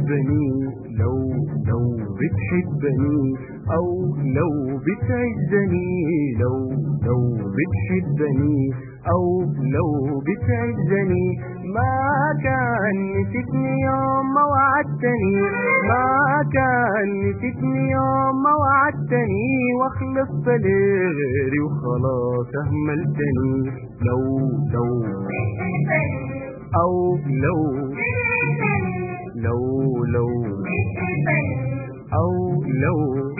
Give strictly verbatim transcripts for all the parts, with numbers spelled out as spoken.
بتحبني، لو لو بتحبني أو لو بتعزني، لو لو بتحبني أو لو بتعزني، ما كان نسيتني يوم ما وعدتني، ما كان نسيتني يوم ما وعدتني، واخلصت لغيري وخلاص اهملتني. لو لو أو لو لو لو أو لو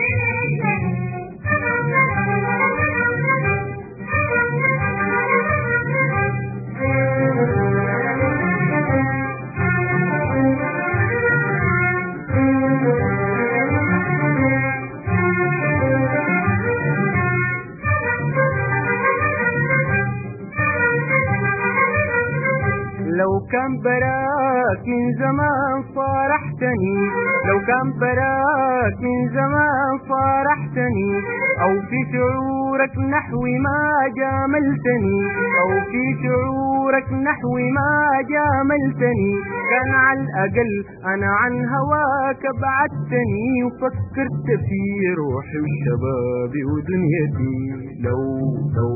لو كان براك من زمان صارحتني، لو كان براك من زمان صارحتني، أو في شعورك نحوي ما جاملتني، أو في شعورك نحوي ما جاملتني، كان على الأقل أنا عن هواك بعدتني، وفكرت في روحي وشبابي ودنيتي. لو لو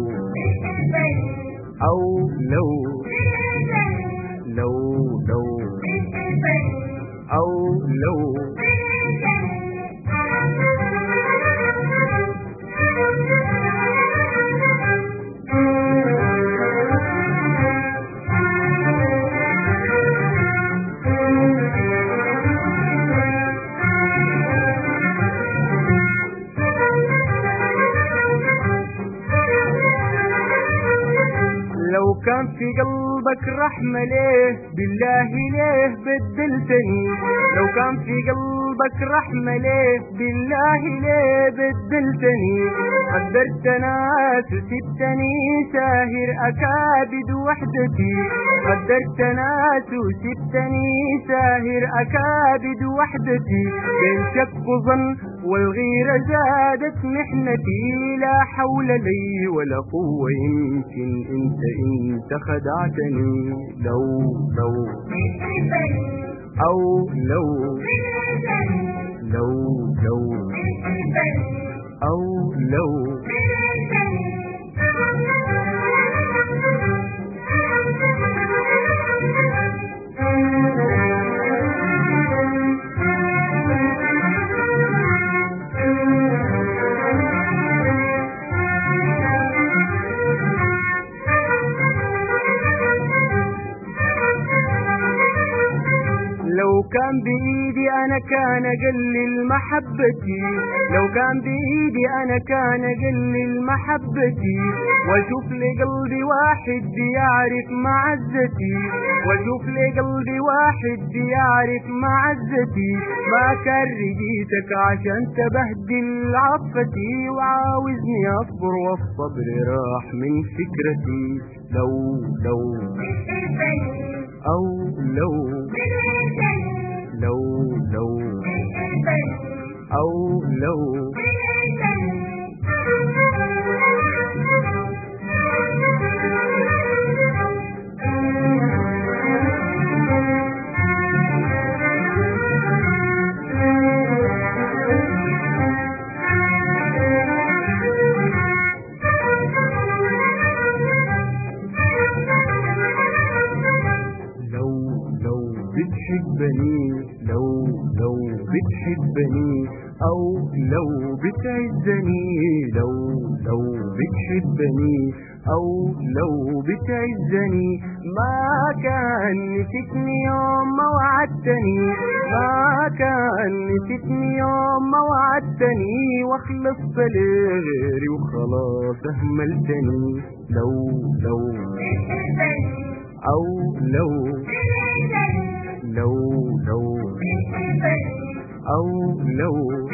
أو لو لو لو أو لو لو كان في قلبك رحمة ليه بالله ليه بدلتني، لو كان في قلبك رحمة ليه بالله ليه بدلتني، قدرت ناس وسبتني ساهر أكابد وحدتي، قدرت ناس وسبتني ساهر أكابد وحدتي، بين شك وظن والغيرة زادت محنتي، لا حول لي ولا قوة يمكن انت انت خدعتني. لو لو أو لو لو لو أو لو لو كان بإيدي أنا كان أقلل محبتي، لو كان بإيدي أنا كان أقلل محبتي، وأشوف لقلبي واحد يعرف معزتي، وأشوف لقلبي واحد يعرف معزتي، ما كان رجيتك عشان تبهدل عطفتي، وعاوزني أصبر والصبر راح من فكرتي. لو لو أو لو لو لو أو لو بتحبني، لو لو بتحبني أو لو بتعزني، لو لو بتحبني أو لو بتعزني، ما كان نسيتني يوم ما وعدتني، ما كان نسيتني يوم ما وعدتني، واخلصت لغيري وخلاص اهملتني. لو لو أو لو لو لو أو لو